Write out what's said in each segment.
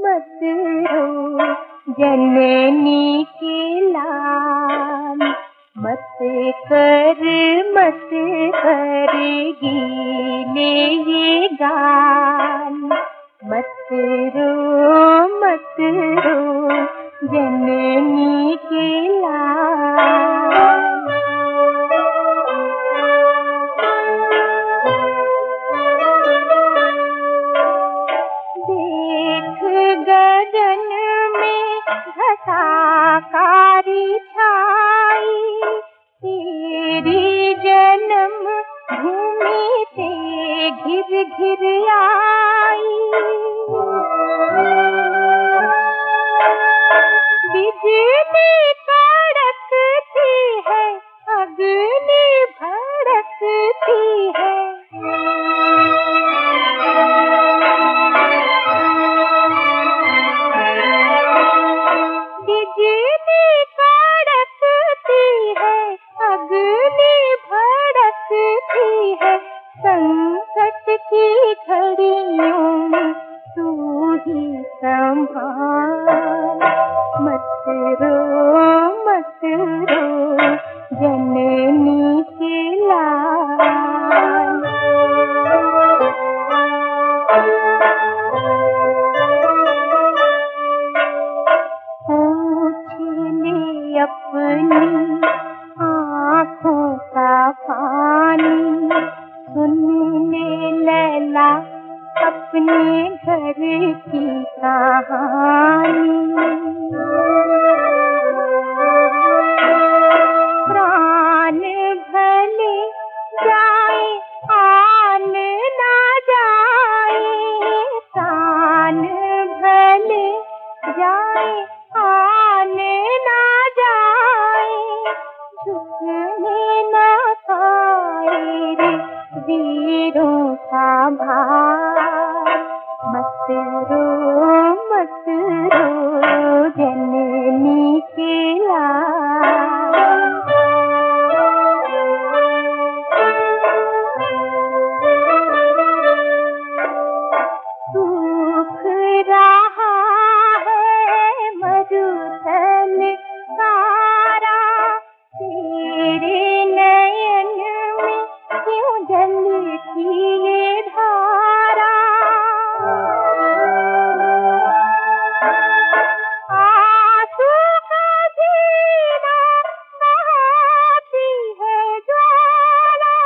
मत रो जननी के लाल, मत कर गीले ये गाल, मत रो जननी के लाल। देख गगन में घटाकारी छाई, तेरी जन्म भूमि पे घिर घिर आई। बिजली कड़कती है, अग्नि भड़कती है, बिजली कड़कती है, अग्नि भड़कती है। संकट की घड़ियों में तू ही संभाल, मत रो जननी के लाल। पूछ ले अपनी आँखों का पानी, सुन ले लैला अपने घर की कहानी। प्राण भले जाए आन ना जाए, प्राण भले जाए आन ना जाए, झुकने ना पाए रे वीरों का भार। मत रो जननी के लाल। सूख रहा है मरुथल सारा, तेरे नयन में क्यों जलती ये धारा। आंसू का जीना बहाती है ज्वाला,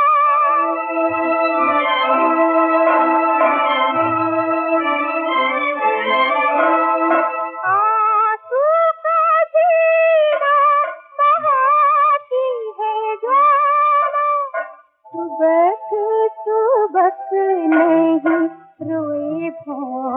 आंसू का जीना बहाती है ज्वाला। सुबक नहीं रोए भौं